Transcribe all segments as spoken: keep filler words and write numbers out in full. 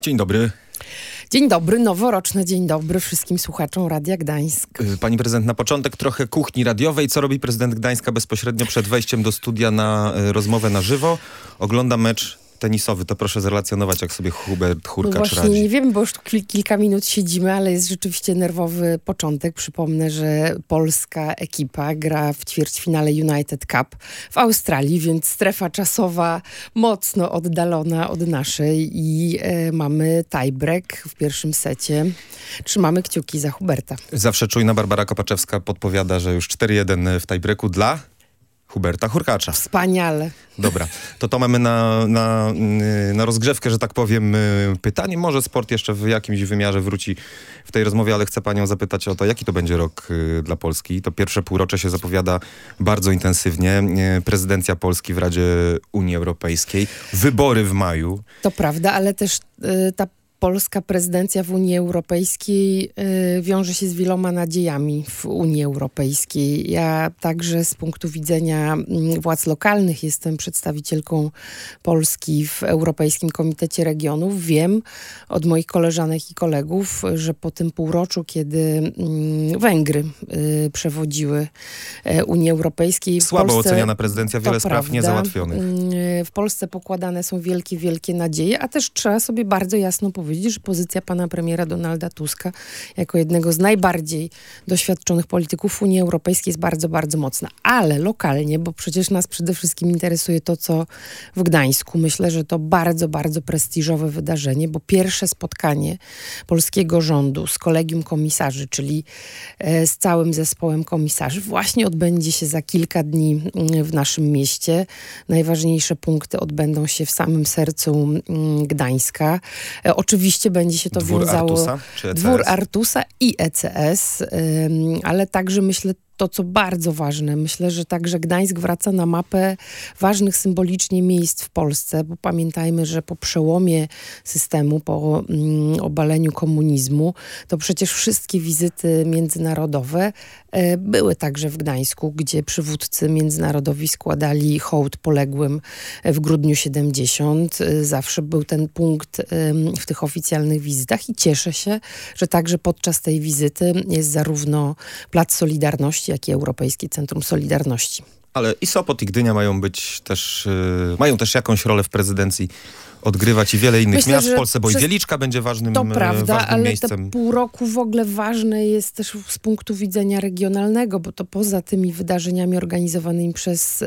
Dzień dobry. Dzień dobry, noworoczny dzień dobry wszystkim słuchaczom Radia Gdańsk. Pani prezydent, na początek trochę kuchni radiowej. Co robi prezydent Gdańska bezpośrednio przed wejściem do studia na y, rozmowę na żywo? Ogląda mecz tenisowy. To proszę zrelacjonować, jak sobie Hubert Hurkacz no właśnie, radzi. nie wiem, bo już tu kil- kilka minut siedzimy, ale jest rzeczywiście nerwowy początek. Przypomnę, że polska ekipa gra w ćwierćfinale United Cup w Australii, więc strefa czasowa mocno oddalona od naszej i e, mamy tiebreak w pierwszym secie. Trzymamy kciuki za Huberta. Zawsze czujna Barbara Kopaczewska podpowiada, że już cztery jeden w tiebreaku dla Huberta Hurkacza. Wspaniale. Dobra, to to mamy na, na, na rozgrzewkę, że tak powiem, pytanie. Może sport jeszcze w jakimś wymiarze wróci w tej rozmowie, ale chcę panią zapytać o to, jaki to będzie rok y, dla Polski. To pierwsze półrocze się zapowiada bardzo intensywnie. Y, prezydencja Polski w Radzie Unii Europejskiej. Wybory w maju. To prawda, ale też y, ta polska prezydencja w Unii Europejskiej y, wiąże się z wieloma nadziejami w Unii Europejskiej. Ja także z punktu widzenia y, władz lokalnych jestem przedstawicielką Polski w Europejskim Komitecie Regionów. Wiem od moich koleżanek i kolegów, że po tym półroczu, kiedy y, Węgry y, przewodziły y, Unii Europejskiej... Słabo w Polsce, oceniana prezydencja, wiele spraw prawda, niezałatwionych. Y, w Polsce pokładane są wielkie, wielkie nadzieje, a też trzeba sobie bardzo jasno powiedzieć, że pozycja pana premiera Donalda Tuska jako jednego z najbardziej doświadczonych polityków Unii Europejskiej jest bardzo, bardzo mocna. Ale lokalnie, bo przecież nas przede wszystkim interesuje to, co w Gdańsku. Myślę, że to bardzo, bardzo prestiżowe wydarzenie, bo pierwsze spotkanie polskiego rządu z kolegium komisarzy, czyli e, z całym zespołem komisarzy, właśnie odbędzie się za kilka dni w naszym mieście. Najważniejsze punkty odbędą się w samym sercu m, Gdańska. E, oczywiście Oczywiście będzie się to Dwór wiązało... Artusa, czy E C S? Dwór Artusa i E C S, ym, ale także myślę, to, co bardzo ważne, myślę, że także Gdańsk wraca na mapę ważnych symbolicznie miejsc w Polsce, bo pamiętajmy, że po przełomie systemu, po mm, obaleniu komunizmu, to przecież wszystkie wizyty międzynarodowe e, były także w Gdańsku, gdzie przywódcy międzynarodowi składali hołd poległym w grudniu siedemdziesiątym. Zawsze był ten punkt e, w tych oficjalnych wizytach i cieszę się, że także podczas tej wizyty jest zarówno Plac Solidarności, jak i Europejskie Centrum Solidarności. Ale i Sopot, i Gdynia mają być też, yy, mają też jakąś rolę w prezydencji odgrywać i wiele innych Myślę, miast w że Polsce, bo i przez... Wieliczka będzie ważnym, to prawda, ważnym ale miejscem. te pół roku w ogóle ważne jest też z punktu widzenia regionalnego, bo to poza tymi wydarzeniami organizowanymi przez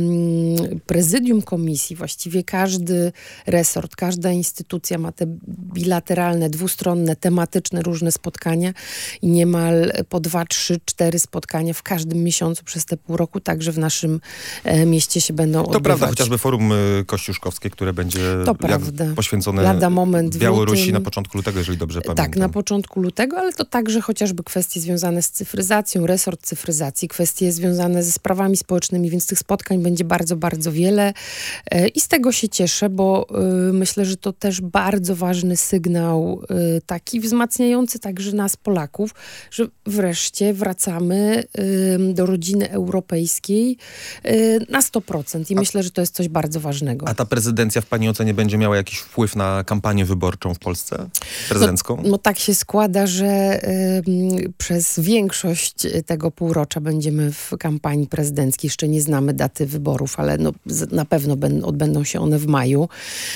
ym, prezydium komisji, właściwie każdy resort, każda instytucja ma te bilateralne, dwustronne, tematyczne różne spotkania i niemal po dwa, trzy, cztery spotkania w każdym miesiącu przez te pół roku, także w naszym e, mieście się będą odbywać. To prawda, chociażby forum y, kościuszkowskie, które będzie To prawda. poświęcone Lada moment Białorusi lutym. na początku lutego, jeżeli dobrze pamiętam. Tak, na początku lutego, ale to także chociażby kwestie związane z cyfryzacją, resort cyfryzacji, kwestie związane ze sprawami społecznymi, więc tych spotkań będzie bardzo, bardzo wiele e, i z tego się cieszę, bo y, myślę, że to też bardzo ważny sygnał y, taki wzmacniający także nas, Polaków, że wreszcie wracamy y, do rodziny europejskiej y, na sto procent i A, myślę, że to jest coś bardzo ważnego. A ta prezydencja w pani ocenie będzie miała jakiś wpływ na kampanię wyborczą w Polsce? Prezydencką? No, no tak się składa, że y, przez większość tego półrocza będziemy w kampanii prezydenckiej. Jeszcze nie znamy daty wyborów, ale no, z, na pewno ben, odbędą się one w maju.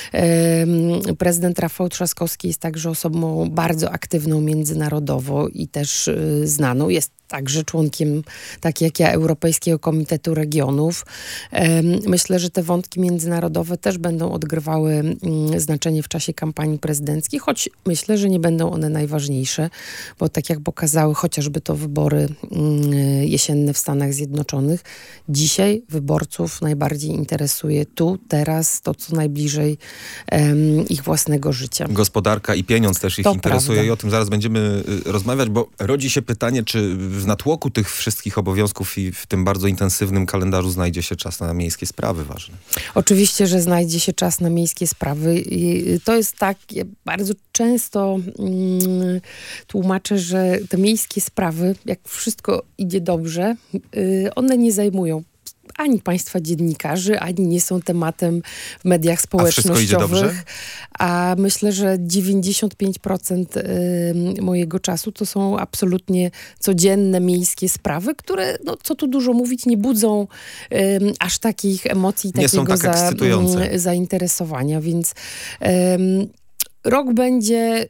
Y, prezydent Rafał Trzaskowski jest także osobą bardzo aktywną międzynarodowo i też y, znaną. Jest także członkiem, tak jak ja, Europejskiego Komitetu Regionów. Myślę, że te wątki międzynarodowe też będą odgrywały znaczenie w czasie kampanii prezydenckiej, choć myślę, że nie będą one najważniejsze, bo tak jak pokazały chociażby to wybory jesienne w Stanach Zjednoczonych, dzisiaj wyborców najbardziej interesuje tu, teraz, to co najbliżej um, ich własnego życia. Gospodarka i pieniądz też ich To interesuje prawda. i o tym zaraz będziemy y, rozmawiać, bo rodzi się pytanie, czy w natłoku tych wszystkich obowiązków i w tym bardzo intensywnym kalendarzu znajdzie się czas na miejskie sprawy ważne. Oczywiście, że znajdzie się czas na miejskie sprawy. I to jest tak, ja bardzo często mm, tłumaczę, że te miejskie sprawy, jak wszystko idzie dobrze, y, one nie zajmują ani państwa dziennikarzy, ani nie są tematem w mediach A wszystko idzie dobrze? społecznościowych. A myślę, że dziewięćdziesiąt pięć procent mojego czasu to są absolutnie codzienne, miejskie sprawy, które, no co tu dużo mówić, nie budzą um, aż takich emocji, Nie są takiego tak ekscytujące. za, zainteresowania. Więc um, rok będzie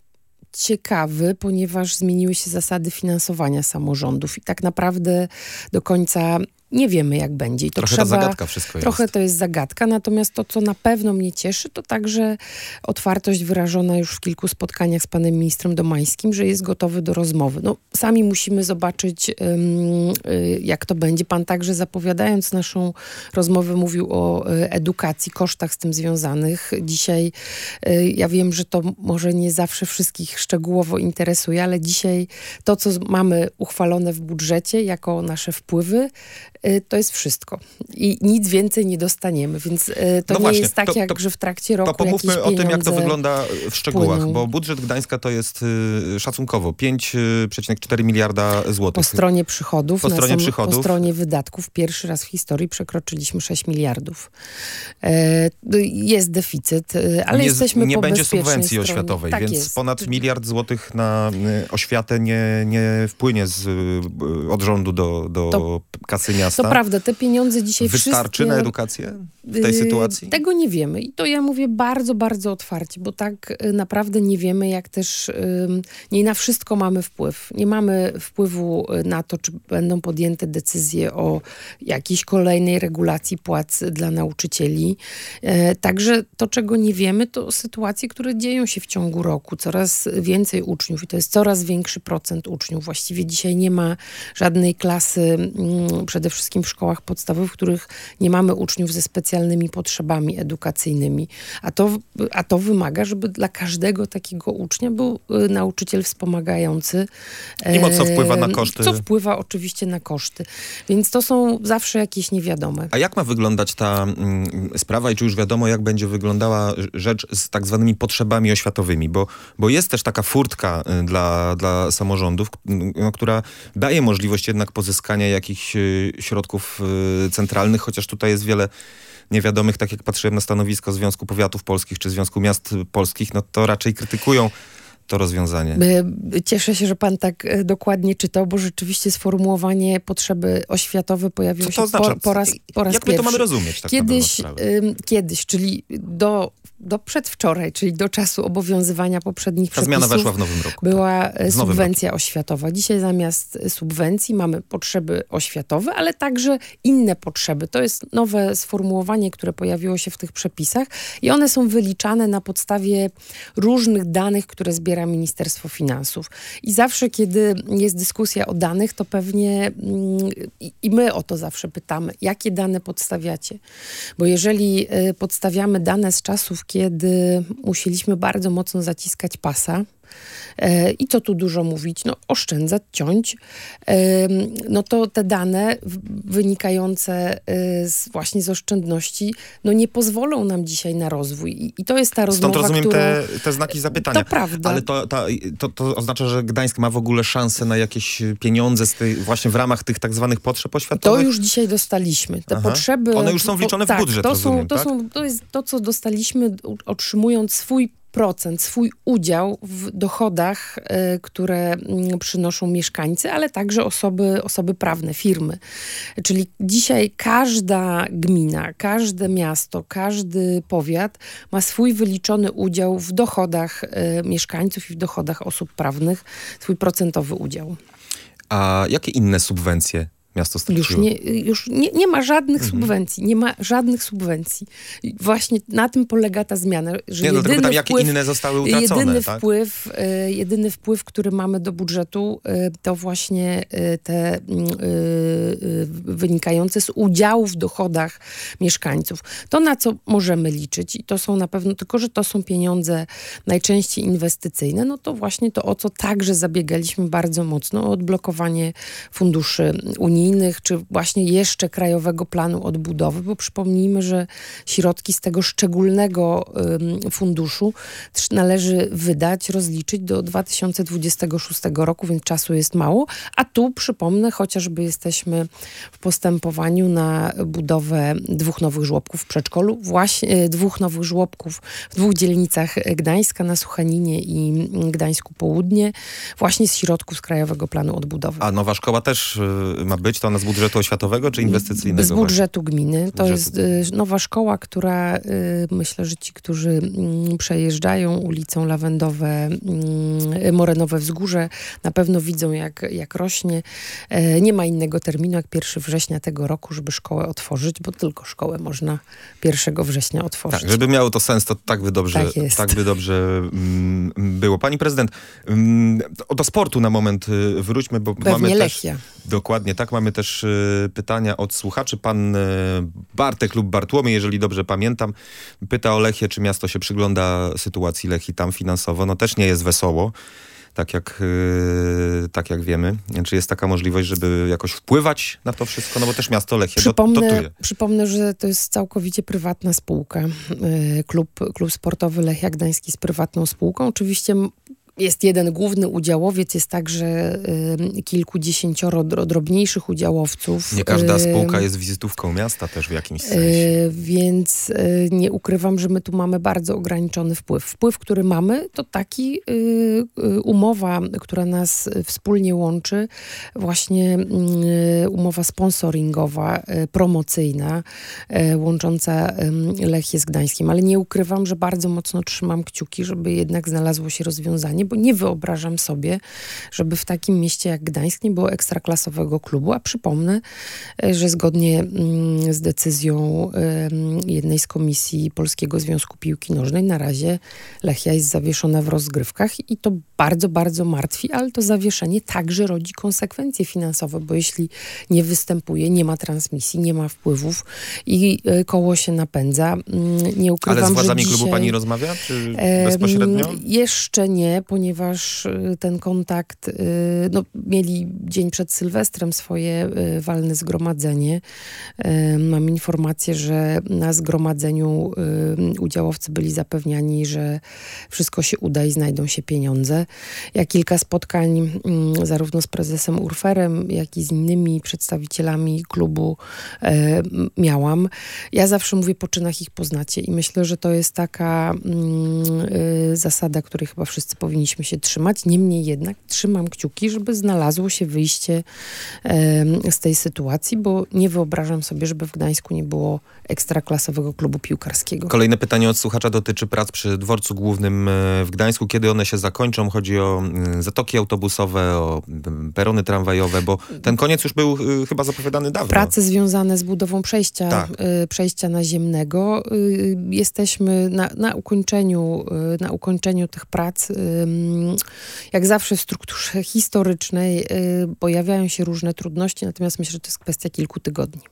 ciekawy, ponieważ zmieniły się zasady finansowania samorządów i tak naprawdę do końca nie wiemy, jak będzie. I to Trochę trzeba, ta zagadka wszystko jest. Trochę to jest zagadka, natomiast to, co na pewno mnie cieszy, to także otwartość wyrażona już w kilku spotkaniach z panem ministrem Domańskim, że jest gotowy do rozmowy. No, sami musimy zobaczyć, um, jak to będzie. Pan także, zapowiadając naszą rozmowę, mówił o edukacji, kosztach z tym związanych. Dzisiaj ja wiem, że to może nie zawsze wszystkich szczegółowo interesuje, ale dzisiaj to, co mamy uchwalone w budżecie jako nasze wpływy, to jest wszystko. I nic więcej nie dostaniemy, więc y, to No nie właśnie, jest tak, to- jak to- że w trakcie roku To pomówmy o tym, jak to pieniądze wygląda w szczegółach, płyną. bo budżet Gdańska to jest y, szacunkowo pięć przecinek cztery miliarda Po złotych. stronie przychodów, Po stronie na sam- przychodów. po stronie wydatków pierwszy raz w historii przekroczyliśmy sześć miliardów. E, jest deficyt, e, ale nie, jesteśmy nie po będzie bezpiecznej subwencji stronie. oświatowej, Tak więc jest. ponad miliard złotych na y, oświatę nie, nie wpłynie z, y, od rządu do, do To- kasy miasta. To prawda, te pieniądze dzisiaj Wystarczy wszystkie... na edukację w tej Yy, sytuacji? Tego nie wiemy i to ja mówię bardzo, bardzo otwarcie, bo tak y, naprawdę nie wiemy, jak też ym, nie na wszystko mamy wpływ. Nie mamy wpływu y, na to, czy będą podjęte decyzje o jakiejś kolejnej regulacji płac dla nauczycieli. E, Także to, czego nie wiemy, to sytuacje, które dzieją się w ciągu roku. Coraz więcej uczniów i to jest coraz większy procent uczniów. Właściwie dzisiaj nie ma żadnej klasy, mm, przede wszystkim w szkołach podstawowych, w których nie mamy uczniów ze specjalnymi potrzebami edukacyjnymi. A to, a to wymaga, żeby dla każdego takiego ucznia był y, nauczyciel wspomagający. I mocno e, wpływa na koszty. Co wpływa oczywiście na koszty. Więc to są zawsze jakieś niewiadome. A jak ma wyglądać ta mm, sprawa i czy już wiadomo, jak będzie wyglądała rzecz z tak zwanymi potrzebami oświatowymi? Bo, bo jest też taka furtka y, dla, dla samorządów, k- no, która daje możliwość jednak pozyskania jakichś y, środków y, centralnych, chociaż tutaj jest wiele niewiadomych. Tak jak patrzyłem na stanowisko Związku Powiatów Polskich czy Związku Miast Polskich, no to raczej krytykują to rozwiązanie. Y, Cieszę się, że pan tak y, dokładnie czytał, bo rzeczywiście sformułowanie potrzeby oświatowe pojawiło Co się to oznacza? po, po raz, po raz Jak my pierwszy. to mamy rozumieć tak Kiedyś, na dobrą sprawę? ym, kiedyś, czyli do, do przedwczoraj, czyli do czasu obowiązywania poprzednich Ta przepisów, zmiana weszła w nowym roku. była e, Z nowym subwencja oświatowa. Dzisiaj zamiast e, subwencji mamy potrzeby oświatowe, ale także inne potrzeby. To jest nowe sformułowanie, które pojawiło się w tych przepisach i one są wyliczane na podstawie różnych danych, które zbiera Ministerstwo Finansów. I zawsze, kiedy jest dyskusja o danych, to pewnie mm, i, i my o to zawsze pytamy, jakie dane podstawiacie? Bo jeżeli y, podstawiamy dane z czasów, kiedy musieliśmy bardzo mocno zaciskać pasa, e, i co tu dużo mówić, no oszczędzać, ciąć, e, no to te dane w- wynikające e, z, właśnie z oszczędności, no nie pozwolą nam dzisiaj na rozwój. I, i to jest ta rozmowa, Stąd rozumiem którą... te, te znaki zapytania. To prawda. Ale to, ta, to, to oznacza, że Gdańsk ma w ogóle szansę na jakieś pieniądze z tej, właśnie w ramach tych tak zwanych potrzeb To oświatowych? już dzisiaj dostaliśmy. Te Aha. potrzeby... One już są wliczone w tak, budżet, to rozumiem, są, to, tak? są, to jest to, co dostaliśmy u- otrzymując swój procent, swój udział w dochodach, e, które mm, przynoszą mieszkańcy, ale także osoby, osoby prawne, firmy. Czyli dzisiaj każda gmina, każde miasto, każdy powiat ma swój wyliczony udział w dochodach e, mieszkańców i w dochodach osób prawnych, swój procentowy udział. A jakie inne subwencje miasto straciło? Już nie, już nie, nie ma żadnych Mhm. subwencji. Nie ma żadnych subwencji. I właśnie na tym polega ta zmiana, że Nie, no, tylko jedyny pytam, jakie wpływ, inne zostały utracone, jedyny tak? wpływ, y, jedyny wpływ, który mamy do budżetu, y, to właśnie y, te y, y, wynikające z udziału w dochodach mieszkańców. To, na co możemy liczyć, i to są na pewno, tylko że to są pieniądze najczęściej inwestycyjne, no to właśnie to, o co także zabiegaliśmy bardzo mocno, o odblokowanie funduszy unijnych unijnych, czy właśnie jeszcze Krajowego Planu Odbudowy, bo przypomnijmy, że środki z tego szczególnego ym, funduszu też należy wydać, rozliczyć do dwa tysiące dwudziestego szóstego roku, więc czasu jest mało. A tu przypomnę, chociażby jesteśmy w postępowaniu na budowę dwóch nowych żłobków w przedszkolu, właśnie dwóch nowych żłobków w dwóch dzielnicach Gdańska, na Suchaninie i Gdańsku Południe, właśnie z środków z Krajowego Planu Odbudowy. A nowa szkoła też y, ma być? To ona z budżetu oświatowego czy inwestycyjnego? Z budżetu gminy. To Budżetu. jest y, nowa szkoła, która y, myślę, że ci, którzy y, przejeżdżają ulicą Lawendowe, y, Morenowe Wzgórze, na pewno widzą, jak, jak rośnie. Y, nie ma innego terminu jak pierwszego września tego roku, żeby szkołę otworzyć, bo tylko szkołę można pierwszego września otworzyć. Tak, żeby miało to sens, to tak by dobrze, Tak jest. tak by dobrze mm, było. Pani prezydent, mm, o do sportu na moment y, wróćmy, bo Pewnie mamy też... Lechia. Dokładnie, tak. Mamy też y, pytania od słuchaczy. Pan y, Bartek lub Bartłomiej, jeżeli dobrze pamiętam, pyta o Lechię, czy miasto się przygląda sytuacji Lechii tam finansowo. No też nie jest wesoło, tak jak, y, tak jak wiemy. Czy jest taka możliwość, żeby jakoś wpływać na to wszystko? No bo też miasto Lechia do, Przypomnę, dotuje. przypomnę, że to jest całkowicie prywatna spółka. Y, Klub, klub sportowy Lechia Gdański jest prywatną spółką. Oczywiście jest jeden główny udziałowiec, jest także y, kilkudziesięcioro dro, drobniejszych udziałowców. Nie każda Y, spółka jest wizytówką miasta też w jakimś sensie. y, Więc y, nie ukrywam, że my tu mamy bardzo ograniczony wpływ. Wpływ, który mamy, to taki y, y, umowa, która nas wspólnie łączy, właśnie y, umowa sponsoringowa, y, promocyjna, y, łącząca y, Lechię z Gdańskiem. Ale nie ukrywam, że bardzo mocno trzymam kciuki, żeby jednak znalazło się rozwiązanie, bo nie wyobrażam sobie, żeby w takim mieście jak Gdańsk nie było ekstraklasowego klubu, a przypomnę, że zgodnie mm, z decyzją y, jednej z komisji Polskiego Związku Piłki Nożnej na razie Lechia jest zawieszona w rozgrywkach i to bardzo, bardzo martwi, ale to zawieszenie także rodzi konsekwencje finansowe, bo jeśli nie występuje, nie ma transmisji, nie ma wpływów i y, koło się napędza. Y, nie ukrywam, Ale z władzami że dzisiaj, klubu pani rozmawia? Czy em, bezpośrednio? Jeszcze nie, ponieważ y, ten kontakt, y, no, mieli dzień przed Sylwestrem swoje y, walne zgromadzenie. Y, mam informację, że na zgromadzeniu y, udziałowcy byli zapewniani, że wszystko się uda i znajdą się pieniądze. Ja kilka spotkań y, zarówno z prezesem Urferem, jak i z innymi przedstawicielami klubu y, miałam. Ja zawsze mówię, po czynach ich poznacie i myślę, że to jest taka y, y, zasada, której chyba wszyscy powinniśmy się trzymać. Niemniej jednak trzymam kciuki, żeby znalazło się wyjście e, z tej sytuacji, bo nie wyobrażam sobie, żeby w Gdańsku nie było ekstraklasowego klubu piłkarskiego. Kolejne pytanie od słuchacza dotyczy prac przy dworcu głównym e, w Gdańsku. Kiedy one się zakończą? Chodzi o e, zatoki autobusowe, o e, perony tramwajowe, bo ten koniec już był e, chyba zapowiadany dawno. Prace związane z budową przejścia, Tak. y, przejścia naziemnego. Y, jesteśmy na, na, ukończeniu, y, na ukończeniu tych prac. Y, jak zawsze w strukturze historycznej y, pojawiają się różne trudności, natomiast myślę, że to jest kwestia kilku tygodni.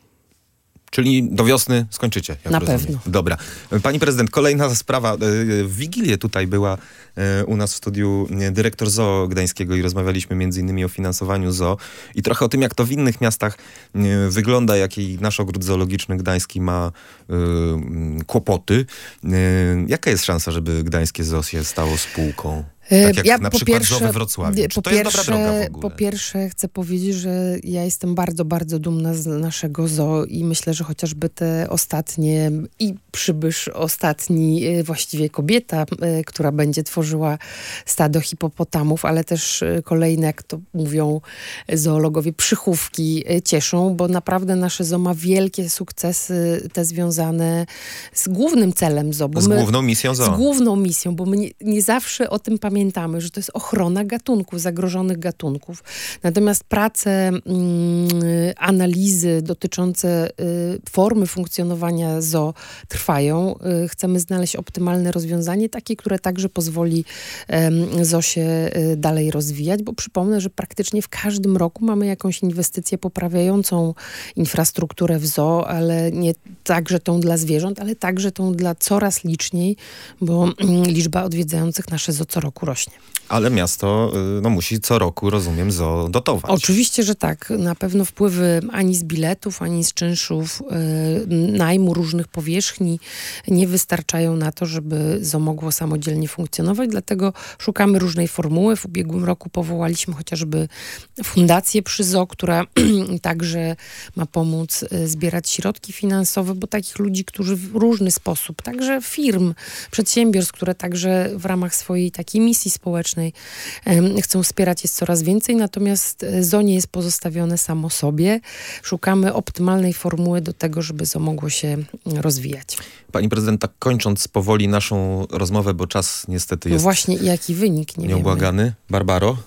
Czyli do wiosny skończycie, jak Na rozumiem. pewno. Dobra. Pani prezydent, kolejna sprawa. W Wigilię tutaj była u nas w studiu dyrektor zoo gdańskiego i rozmawialiśmy między innymi o finansowaniu zoo i trochę o tym, jak to w innych miastach wygląda, jaki nasz ogród zoologiczny gdański ma y, kłopoty. Y, jaka jest szansa, żeby gdańskie zoo się stało spółką? Tak jak ja na po przykład pierwsze, zoo we Wrocławiu. Czy po to pierwsze, jest dobra droga w ogóle? Po pierwsze chcę powiedzieć, że ja jestem bardzo, bardzo dumna z naszego zoo i myślę, że chociażby te ostatnie i przybysz ostatni, właściwie kobieta, która będzie tworzyła stado hipopotamów, ale też kolejne, jak to mówią zoologowie, przychówki cieszą, bo naprawdę nasze zoo ma wielkie sukcesy, te związane z głównym celem zoo. Bo Z my, główną misją zoo. Z główną misją, bo my nie, nie zawsze o tym pamiętamy. Pamiętamy, że to jest ochrona gatunków, zagrożonych gatunków. Natomiast prace, mm, analizy dotyczące y, formy funkcjonowania zoo trwają. Y, chcemy znaleźć optymalne rozwiązanie, takie, które także pozwoli y, zoo się y, dalej rozwijać, bo przypomnę, że praktycznie w każdym roku mamy jakąś inwestycję poprawiającą infrastrukturę w zoo, ale nie także tą dla zwierząt, ale także tą dla coraz liczniej, bo y, liczba odwiedzających nasze zoo co roku roku rośnie. Ale miasto y, no, musi co roku, rozumiem, Z O dotować. Oczywiście, że tak. Na pewno wpływy ani z biletów, ani z czynszów y, najmu różnych powierzchni nie wystarczają na to, żeby Z O mogło samodzielnie funkcjonować, dlatego szukamy różnej formuły. W ubiegłym roku powołaliśmy chociażby fundację przy Z O, która także ma pomóc y, zbierać środki finansowe, bo takich ludzi, którzy w różny sposób, także firm, przedsiębiorstw, które także w ramach swojej takiej misji społecznej chcą wspierać, jest coraz więcej, natomiast Z O nie jest pozostawione samo sobie. Szukamy optymalnej formuły do tego, żeby Z O mogło się rozwijać. Pani prezydent, tak kończąc powoli naszą rozmowę, bo czas niestety No jest właśnie, i jaki wynik, nie nieubłagany. wiemy. Barbaro?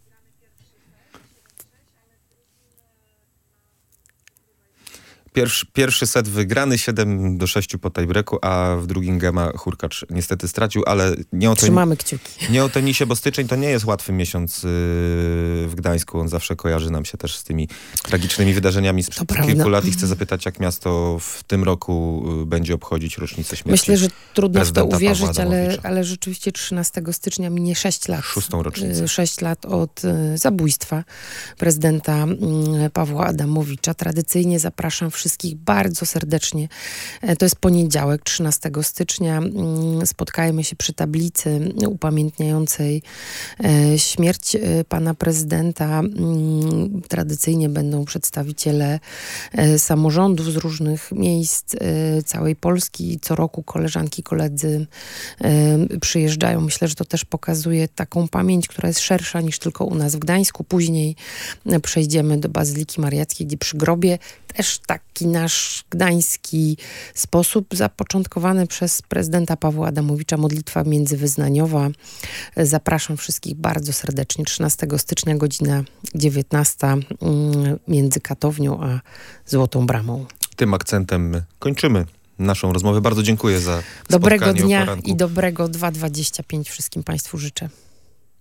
Pierwszy, pierwszy set wygrany, siedem do sześciu po tiebreaku, a w drugim gema Hurkacz niestety stracił, ale nie o, ten, Trzymamy kciuki. nie o tenisie, bo styczeń to nie jest łatwy miesiąc yy, w Gdańsku. On zawsze kojarzy nam się też z tymi tragicznymi wydarzeniami sprzed To kilku prawda. lat i chcę zapytać, jak miasto w tym roku yy, będzie obchodzić rocznicę śmierci. Myślę, że trudno w to prezydenta uwierzyć, Pawła ale, Adamowicza. ale rzeczywiście trzynastego stycznia minie sześć lat. Szóstą rocznicę. Y, Sześć lat od y, zabójstwa prezydenta y, Pawła Adamowicza. Tradycyjnie zapraszam wszystkich bardzo serdecznie. E, To jest poniedziałek, trzynastego stycznia. Mm, Spotkajmy się przy tablicy upamiętniającej e, śmierć e, pana prezydenta. Mm, Tradycyjnie będą przedstawiciele e, samorządów z różnych miejsc e, całej Polski. Co roku koleżanki, koledzy e, przyjeżdżają. Myślę, że to też pokazuje taką pamięć, która jest szersza niż tylko u nas w Gdańsku. Później e, przejdziemy do Bazyliki Mariackiej, gdzie przy grobie też taki nasz gdański sposób zapoczątkowany przez prezydenta Pawła Adamowicza, modlitwa międzywyznaniowa. E, Zapraszam wszystkich bardzo serdecznie. trzynastego stycznia, godzina dziewiętnasta mm, między Katownią a Złotą Bramą. Tym akcentem kończymy naszą rozmowę. Bardzo dziękuję za Dobrego spotkanie o dnia poranku. i dobrego dwa dwadzieścia pięć wszystkim Państwu życzę.